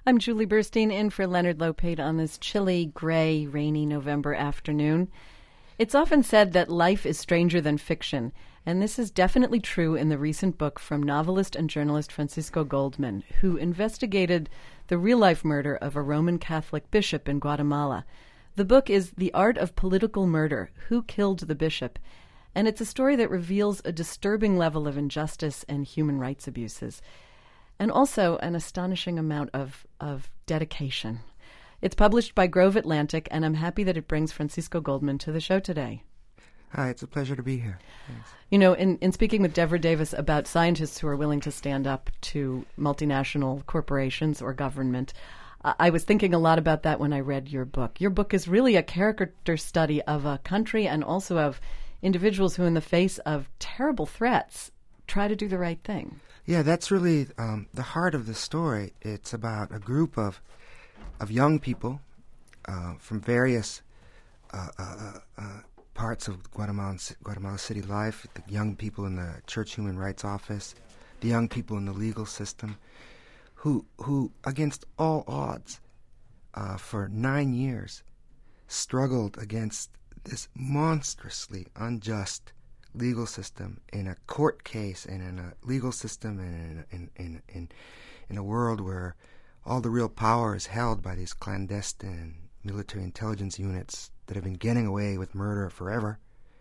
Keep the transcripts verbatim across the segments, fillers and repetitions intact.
I'm Julie Burstein in for Leonard Lopate on this chilly, gray, rainy November afternoon. It's often said that life is stranger than fiction, and this is definitely true in the recent book from novelist and journalist Francisco Goldman, who investigated the real-life murder of a Roman Catholic bishop in Guatemala. The book is The Art of Political Murder: Who Killed the Bishop? And it's a story that reveals a disturbing level of injustice and human rights abuses, and also an astonishing amount of, of dedication. It's published by Grove Atlantic, and I'm happy that it brings Francisco Goldman to the show today. Hi, it's a pleasure to be here. Thanks. You know, in, in speaking with Devra Davis about scientists who are willing to stand up to multinational corporations or government, uh, I was thinking a lot about that when I read your book. Your book is really a character study of a country and also of individuals who, in the face of terrible threats, try to do the right thing. Yeah, that's really um, the heart of the story. It's about a group of of young people uh, from various uh, uh, uh, parts of Guatemala, Guatemala City life, the young people in the Church Human Rights Office, the young people in the legal system, who, who against all odds, uh, for nine years, struggled against this monstrously unjust legal system in a court case and in a legal system and in, in, in, in, in a world where all the real power is held by these clandestine military intelligence units that have been getting away with murder forever.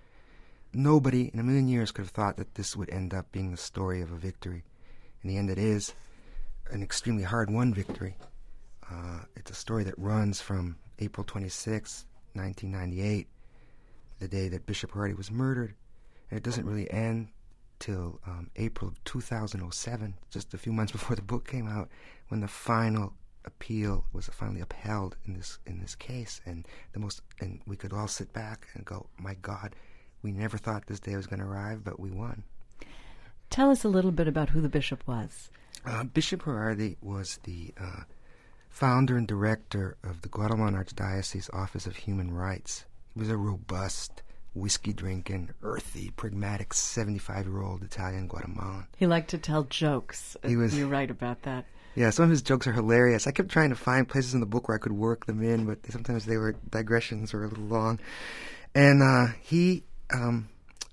Nobody in a million years could have thought that this would end up being the story of a victory. In the end, it is an extremely hard-won victory. Uh, it's a story that runs from April twenty-sixth, nineteen ninety-eight, the day that Bishop Hardy was murdered, and it doesn't really end till um, April of two thousand seven, just a few months before the book came out, when the final appeal was finally upheld in this in this case, and the most and we could all sit back and go, "My God, we never thought this day was going to arrive, but we won." Tell us a little bit about who the bishop was. Uh, Bishop Gerardi was the uh, founder and director of the Guatemalan Archdiocese Office of Human Rights. He was a robust, whiskey-drinking, earthy, pragmatic seventy-five-year-old Italian Guatemalan. He liked to tell jokes. He was, You're right about that. Yeah, some of his jokes are hilarious. I kept trying to find places in the book where I could work them in, but sometimes they were digressions were a little long. And uh, he, um,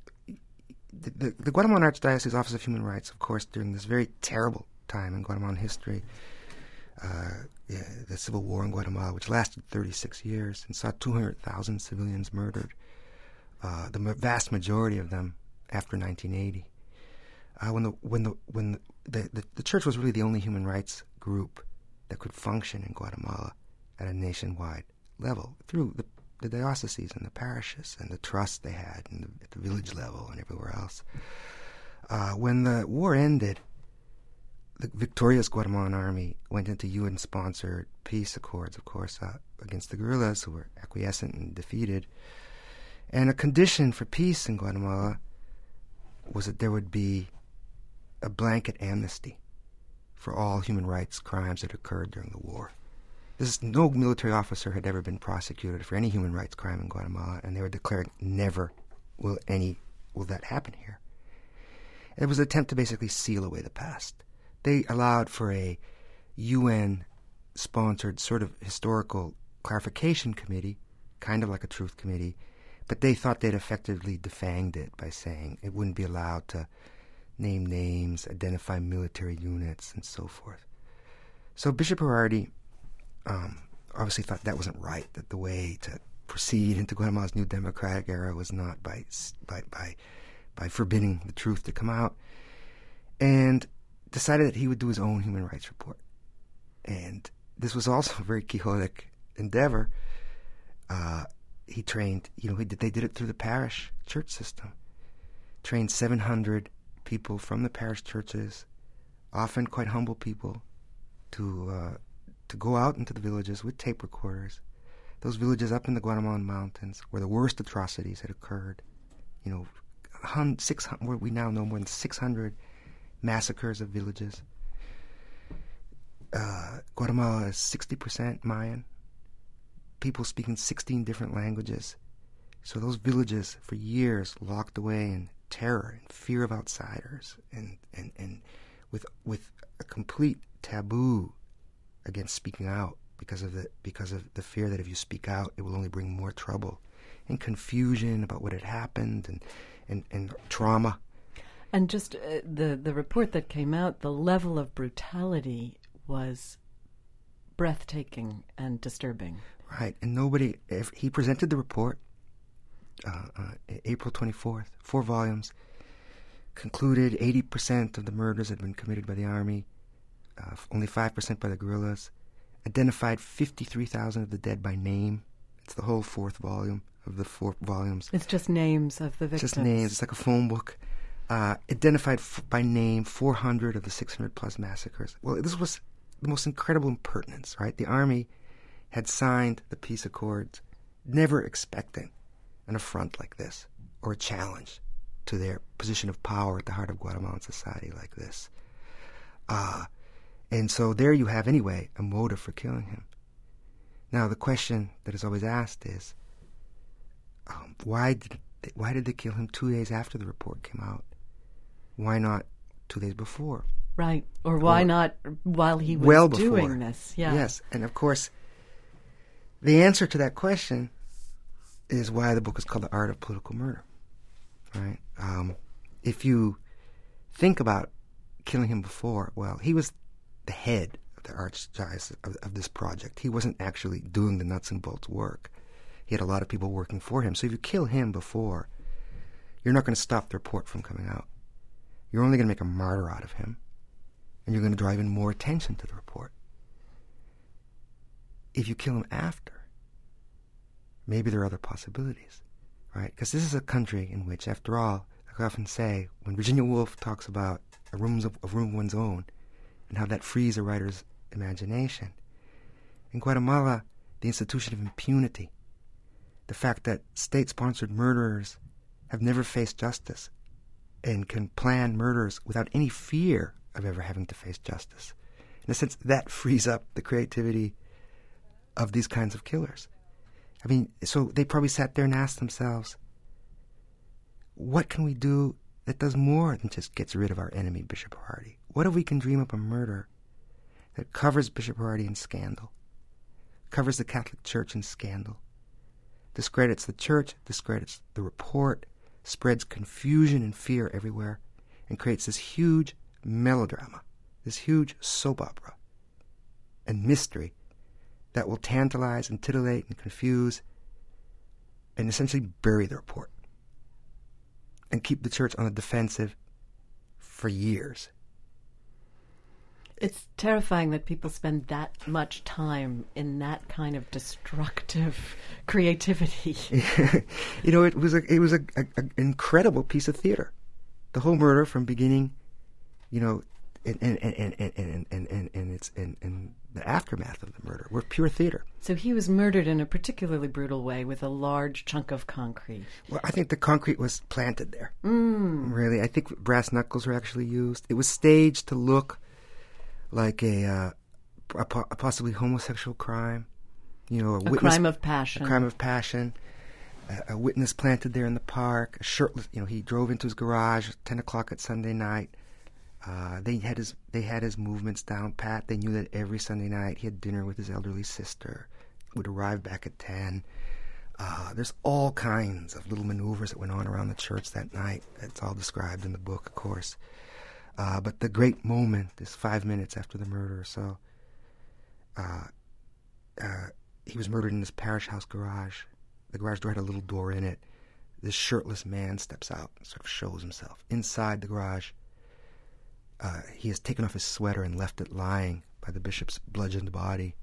the, the, the Guatemalan Archdiocese Office of Human Rights, of course, during this very terrible time in Guatemalan history, uh, yeah, the Civil War in Guatemala, which lasted thirty-six years and saw two hundred thousand civilians murdered, uh, the vast majority of them after nineteen eighty. Uh, when the when the when the, the the church was really the only human rights group that could function in Guatemala at a nationwide level through the, the dioceses and the parishes and the trusts they had and the, at the village level and everywhere else. Uh, when the war ended, the victorious Guatemalan army went into U N-sponsored peace accords, of course, uh, against the guerrillas who were acquiescent and defeated. And a condition for peace in Guatemala was that there would be a blanket amnesty for all human rights crimes that occurred during the war. This is, no military officer had ever been prosecuted for any human rights crime in Guatemala, and they were declaring never will any will that happen here. It was an attempt to basically seal away the past. They allowed for a U N-sponsored sort of historical clarification committee, kind of like a truth committee, but they thought they'd effectively defanged it by saying it wouldn't be allowed to name names, identify military units, and so forth. So Bishop Gerardi um, obviously thought that wasn't right, that the way to proceed into Guatemala's new democratic era was not by by by, by forbidding the truth to come out, and decided that he would do his own human rights report. And this was also a very Quixotic endeavor. Uh, he trained, you know, he did, they did it through the parish church system, trained seven hundred people from the parish churches, often quite humble people, to uh, to go out into the villages with tape recorders. Those villages up in the Guatemalan mountains where the worst atrocities had occurred. You know, hun- six, where we now know more than six hundred massacres of villages. Uh, Guatemala is sixty percent Mayan. People speaking sixteen different languages. So those villages, for years, locked away in terror and fear of outsiders, and, and, and with with a complete taboo against speaking out because of the because of the fear that if you speak out, it will only bring more trouble and confusion about what had happened and and, and trauma. And just uh, the the report that came out, the level of brutality was breathtaking and disturbing. Right, and nobody. If he presented the report, uh, uh, April twenty-fourth, four volumes. Concluded eighty percent of the murders had been committed by the army, uh, only five percent by the guerrillas. Identified fifty-three thousand of the dead by name. It's the whole fourth volume of the four volumes. It's just names of the victims. Just names. It's like a phone book. Uh, identified f- by name four hundred of the six hundred plus massacres. Well, this was the most incredible impertinence, right? The army had signed the peace accords, never expecting an affront like this or a challenge to their position of power at the heart of Guatemalan society like this. Uh, and so there you have, anyway, a motive for killing him. Now, the question that is always asked is, um, why did they, why did they kill him two days after the report came out? Why not two days before? Right. Or why or, not while he was well doing this? Yeah. Yes. And, of course, the answer to that question is why the book is called The Art of Political Murder. Right. Um, if you think about killing him before, well, he was the head of the archdiocese of, of this project. He wasn't actually doing the nuts and bolts work. He had a lot of people working for him. So if you kill him before, you're not going to stop the report from coming out. You're only going to make a martyr out of him, and you're going to draw even more attention to the report. If you kill him after, maybe there are other possibilities. Right, because this is a country in which, after all, like I often say, when Virginia Woolf talks about a room of, a room of one's own and how that frees a writer's imagination, in Guatemala, the institution of impunity, the fact that state-sponsored murderers have never faced justice and can plan murders without any fear of ever having to face justice. In a sense, that frees up the creativity of these kinds of killers. I mean, so they probably sat there and asked themselves, what can we do that does more than just gets rid of our enemy, Bishop Hardy? What if we can dream up a murder that covers Bishop Hardy in scandal, covers the Catholic Church in scandal, discredits the church, discredits the report, spreads confusion and fear everywhere, and creates this huge melodrama, this huge soap opera and mystery that will tantalize and titillate and confuse and essentially bury the report and keep the church on the defensive for years. It's terrifying that people spend that much time in that kind of destructive creativity. You know, it was a it was a, a, an incredible piece of theater. The whole murder from beginning, you know, and and and and and and, and, and it's and, and the aftermath of the murder were pure theater. So he was murdered in a particularly brutal way with a large chunk of concrete. Well, I think the concrete was planted there. Mm. Really, I think brass knuckles were actually used. It was staged to look like a, uh, a, po- a possibly homosexual crime. You know, a, a witness, crime of passion. A crime of passion. A, a witness planted there in the park. A shirtless. You know, he drove into his garage at ten o'clock at Sunday night. Uh, they had his they had his movements down pat. They knew that every Sunday night he had dinner with his elderly sister. Would arrive back at ten. Uh, there's all kinds of little maneuvers that went on around the church that night. It's all described in the book, of course. Uh, but the great moment is five minutes after the murder or so. Uh, uh, he was murdered in his parish house garage. The garage door had a little door in it. This shirtless man steps out and sort of shows himself. Inside the garage, uh, he has taken off his sweater and left it lying by the bishop's bludgeoned body.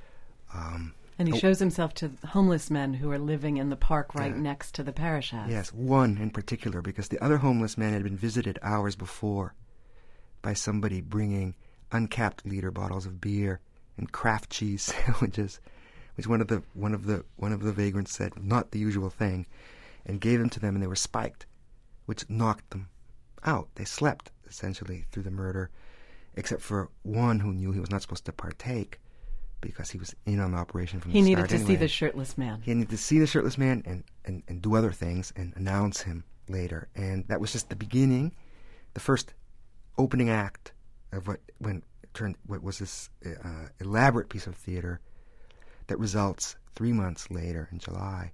Um, and he oh, shows himself to homeless men who are living in the park right yeah. next to the parish house. Yes, one in particular, because the other homeless man had been visited hours before by somebody bringing uncapped liter bottles of beer and Kraft cheese sandwiches, which one of the one of the one of the vagrants said not the usual thing, and gave them to them, and they were spiked, which knocked them out. They slept essentially through the murder, except for one who knew he was not supposed to partake because he was in on the operation from he the needed start. to anyway. see the shirtless man. He needed to see the shirtless man and, and, and do other things and announce him later. And that was just the beginning, the first opening act of what when turned what was this uh, elaborate piece of theater that results three months later in July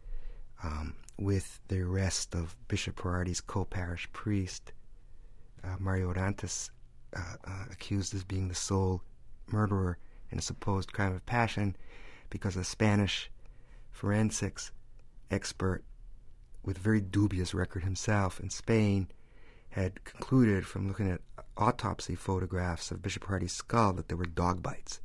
um, with the arrest of Bishop Horardi's co-parish priest, uh, Mario Orantes, uh, uh, accused as being the sole murderer in a supposed crime of passion because a Spanish forensics expert with very dubious record himself in Spain had concluded from looking at autopsy photographs of Bishop Horardi's skull that there were dog bites.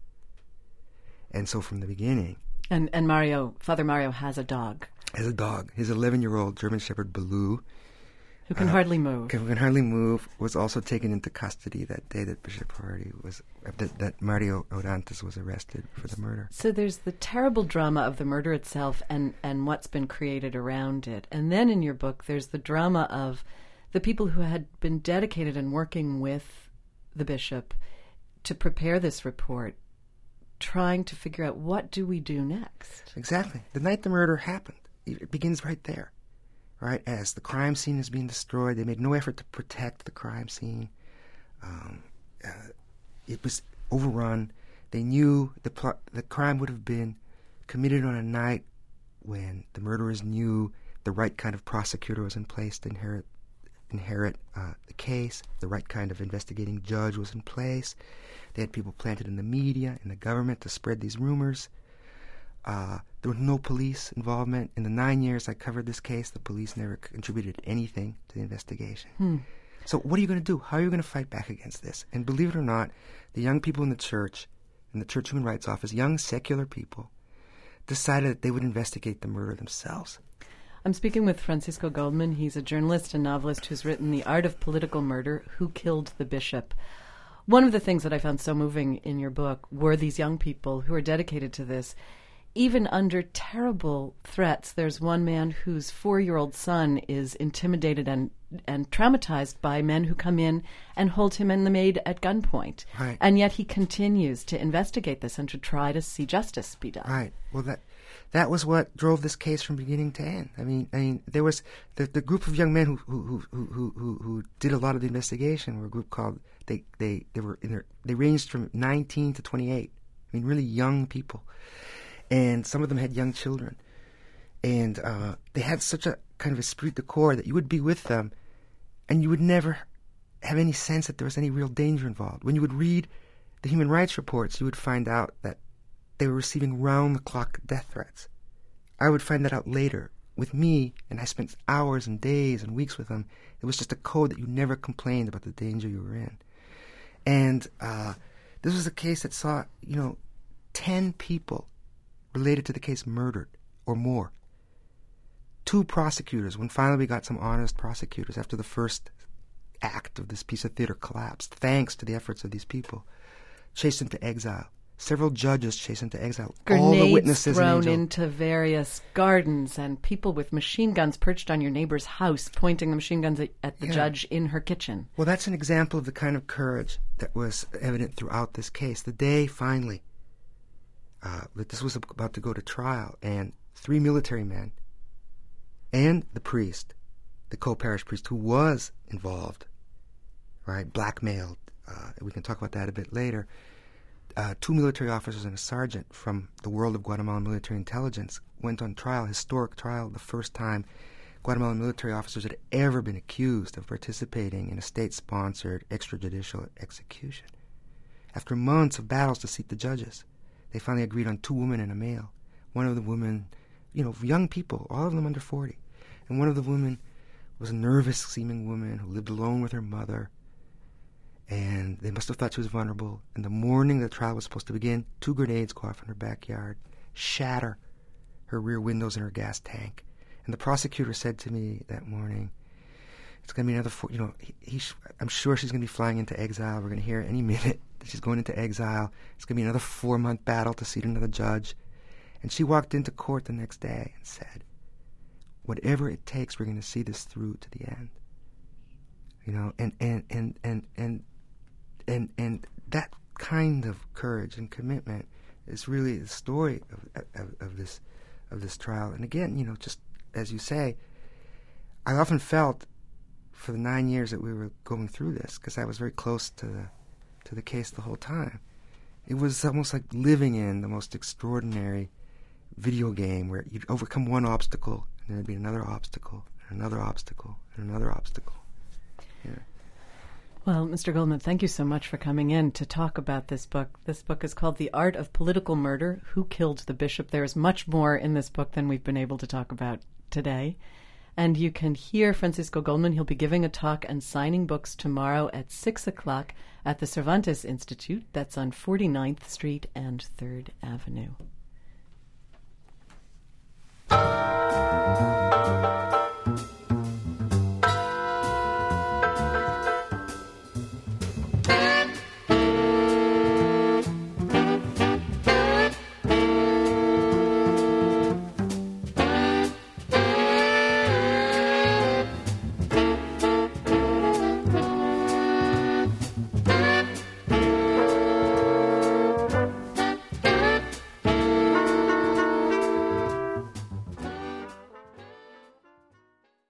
And so from the beginning... And and Mario, Father Mario has a dog. Has a dog. His eleven-year-old German Shepherd, Baloo, who can uh, hardly move. Who can hardly move, was also taken into custody that day that Bishop Horardi was... That, that Mario Orantes was arrested for the murder. So there's the terrible drama of the murder itself and, and what's been created around it. And then in your book, there's the drama of the people who had been dedicated and working with the bishop to prepare this report, trying to figure out what do we do next. Exactly. The night the murder happened, it begins right there, right? As the crime scene is being destroyed, they made no effort to protect the crime scene. Um, uh, it was overrun. They knew the pl- the crime would have been committed on a night when the murderers knew the right kind of prosecutor was in place to inherit inherit uh, the case. The right kind of investigating judge was in place. They had people planted in the media, in the government to spread these rumors. Uh, there was no police involvement. In the nine years I covered this case, the police never contributed anything to the investigation. Hmm. So what are you going to do? How are you going to fight back against this? And believe it or not, the young people in the church, in the Church Human Rights Office, young secular people, decided that they would investigate the murder themselves. I'm speaking with Francisco Goldman. He's a journalist and novelist who's written The Art of Political Murder, Who Killed the Bishop. One of the things that I found so moving in your book were these young people who are dedicated to this. Even under terrible threats, there's one man whose four-year-old son is intimidated and, and traumatized by men who come in and hold him and the maid at gunpoint. Right. And yet he continues to investigate this and to try to see justice be done. Right. Well, that that was what drove this case from beginning to end. I mean, I mean, there was the, the group of young men who who, who who who who did a lot of the investigation were a group called they they they were in their, they ranged from nineteen to twenty-eight. I mean, really young people. And some of them had young children. And uh, they had such a kind of esprit de corps that you would be with them and you would never have any sense that there was any real danger involved. When you would read the human rights reports, you would find out that they were receiving round-the-clock death threats. I would find that out later with me, and I spent hours and days and weeks with them. It was just a code that you never complained about the danger you were in. And uh, this was a case that saw, you know, ten people related to the case murdered or more. Two prosecutors, when finally we got some honest prosecutors after the first act of this piece of theater collapsed, thanks to the efforts of these people, chased into exile. Several judges chased into exile. Grenades all the witnesses thrown in into various gardens and people with machine guns perched on your neighbor's house pointing the machine guns at, at the yeah. judge in her kitchen. Well, that's an example of the kind of courage that was evident throughout this case. The day finally uh, that this was about to go to trial, and three military men and the priest, the co-parish priest who was involved, right, blackmailed, uh, we can talk about that a bit later, Uh, two military officers and a sergeant from the world of Guatemalan military intelligence went on trial, historic trial, the first time Guatemalan military officers had ever been accused of participating in a state-sponsored extrajudicial execution. After months of battles to seat the judges, they finally agreed on two women and a male. One of the women, you know, young people, all of them under forty, and one of the women was a nervous-seeming woman who lived alone with her mother, and they must have thought she was vulnerable. In the morning the trial was supposed to begin, two grenades go off in her backyard, shatter her rear windows and her gas tank. And the prosecutor said to me that morning, it's going to be another four, you know, he, he sh- I'm sure she's going to be flying into exile. We're going to hear any minute that she's going into exile. It's going to be another four-month battle to seat another judge. And she walked into court the next day and said, whatever it takes, we're going to see this through to the end. You know, and, and, and, and, and, And and that kind of courage and commitment is really the story of, of of this of this trial. And again, you know, just as you say, I often felt for the nine years that we were going through this, because I was very close to the to the case the whole time. It was almost like living in the most extraordinary video game where you'd overcome one obstacle and there'd be another obstacle and another obstacle and another obstacle. Yeah. Well, Mister Goldman, thank you so much for coming in to talk about this book. This book is called The Art of Political Murder, Who Killed the Bishop? There is much more in this book than we've been able to talk about today. And you can hear Francisco Goldman. He'll be giving a talk and signing books tomorrow at six o'clock at the Cervantes Institute. That's on forty-ninth Street and third Avenue.